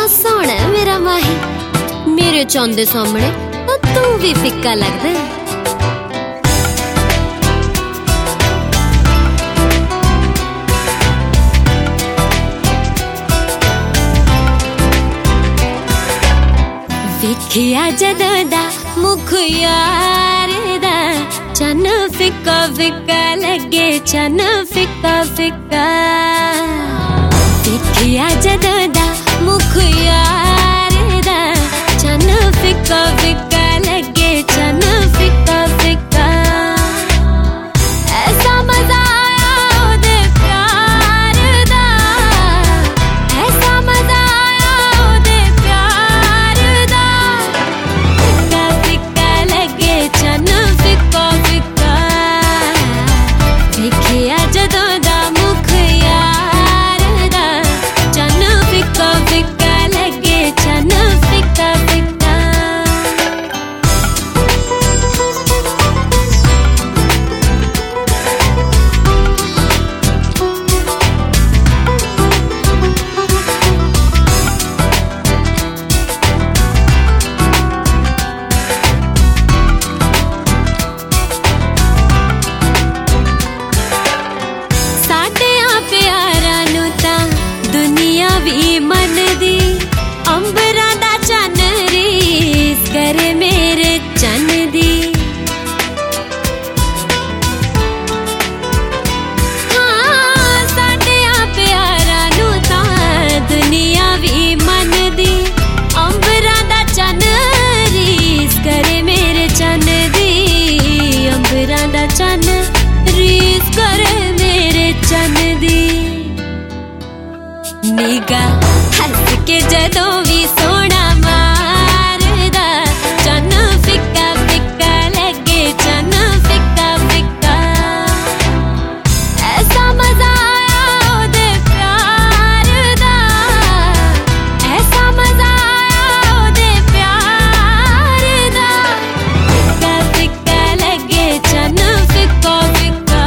किन्ना सोहना मेरा माही, मेरे चांदे सामने तो तू भी फिक्का लगदा। वेखिया जदों दा मुख यार दा, चन्न फिक्का फिक्का लगे, चन्न फिक्का फिक्का। वेखिया जदों दा मुख यार दा, चन्न फिक्का फिक्का लगे, चन्न फिक्का फिक्का। ऐसा मजा आया ओदे प्यार दा, ऐसा मजा आया ओदे प्यार दा। फिक्का फिक्का लगे, चन्न फिक्का फिक्का। वेखिया जदों दा मुख यार दा, चन्न फिक्का फिक्का लगे, चन्न फिक्का फिक्का। दुनिया भी मन दी अंबरा दा चन्न रीस करे मेरे चन्न दी। हाँ साडे प्यारा नू तां दुनिया भी मन दी अंबरा दा चन्न रीस करे मेरे चन्न दी। अंबरा दा चन्न रीस करे मेरे चन्न दी। निगा हंस के जदों भी सोना मारदा, चन्न फिक्का फिक्का लगे, चन्न फिक्का फिक्का। ऐसा मजा आया ओदे प्यार दा, ऐसा मजा आया ओदे प्यार दा। फिक्का फिक्का लगे, चन्न फिक्का फिक्का।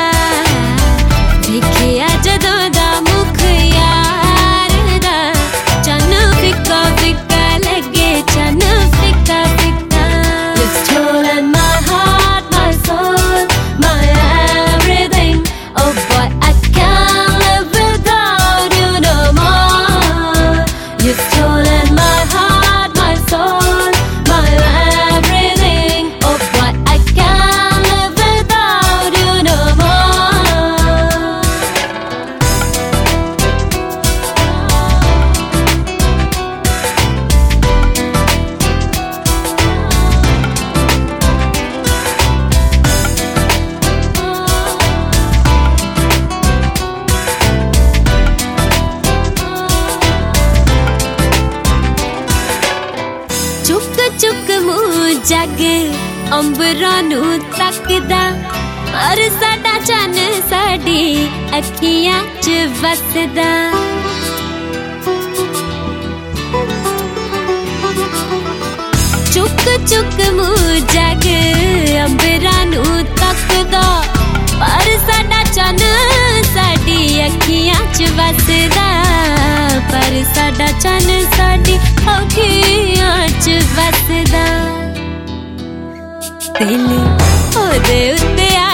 वेखिया जदों दा मुख चुक मुँह जग अंबरां नू तकदा, पर साडा चन्न साडी अखियां च वसदा। चुक चुक मुँह जग अंबरां नू तकदा, पर साडा चन्न साडी अखियां च वसदा। पर साडा चन्न साडी अखियां च वसदा। दिल ओदे उत्ते